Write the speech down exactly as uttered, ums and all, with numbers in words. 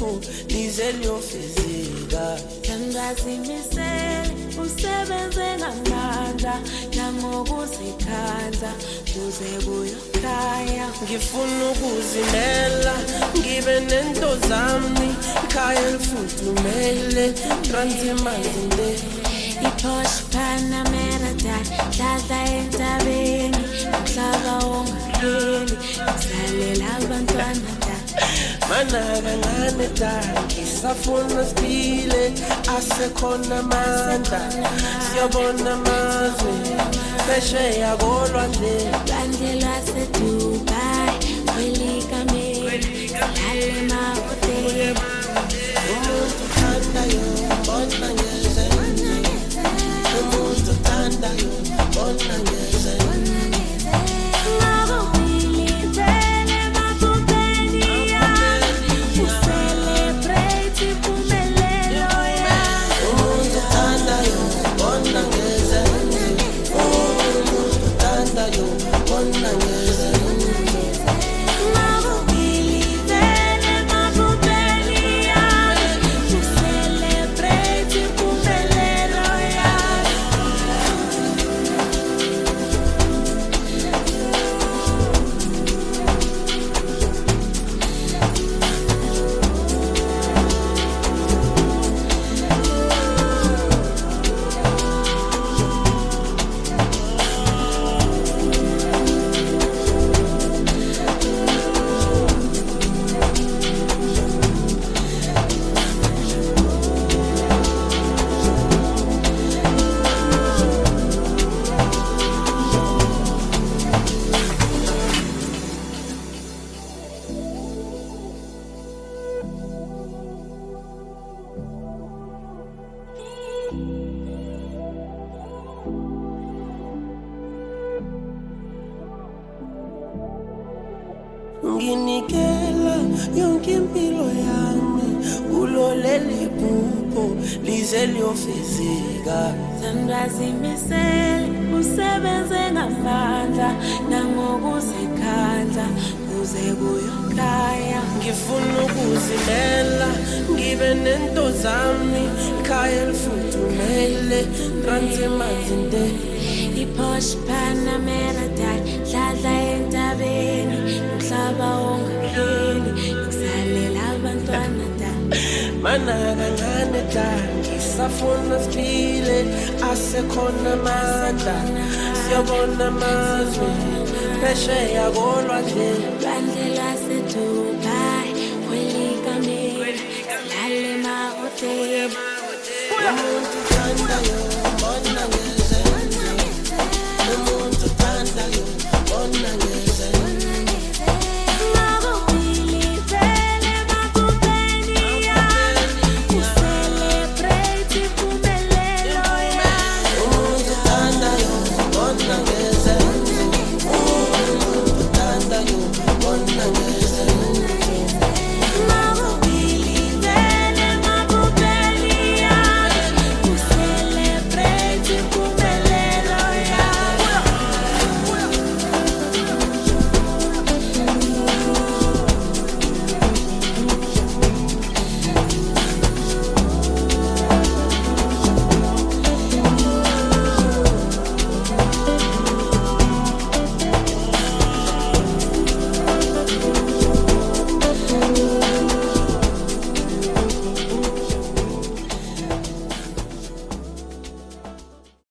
iphupho lize liyofezeka. Sengazimisele usebenze ngamandla nangokuzikhandla kuze kuyokhanya. Ngifuna ukuzimela ngibe nento zami, ikhaya elifudumele Transmazinde. I-Porsche Panamera dladla entabeni, umhlaba ongapheli kusalela abantwana da. Mana kancane da, ngisafuna siphile asekhona amandla. Siyabona amazwe phesheya kolwandle, lwandle lwaseDubai kwelikameli sihlale emahhotela. umuntu uthandayo bona ngeze, umuntu uthandayo bona ngeze. Nginikela yonke impilo yami kulo leli phupho lize liyofezeka. Sengazimisele usebenze ngamandla nangokuzikhandla kuze kuyokhanya. Ngifuna ukuzimela ngibe nento zami, ikhaya elifudumele Transmazinde. I-Porsche Panamera dladla entabeni, umhlaba ongapheli kusalela abantwana da. Mana kancane da, ngisafuna siphile asekhona amandla. Siyabona amazwe phesheya kolwandle, lwandle lwaseDubai kwelikameli sihlale emahhotela. umuntu uthandayo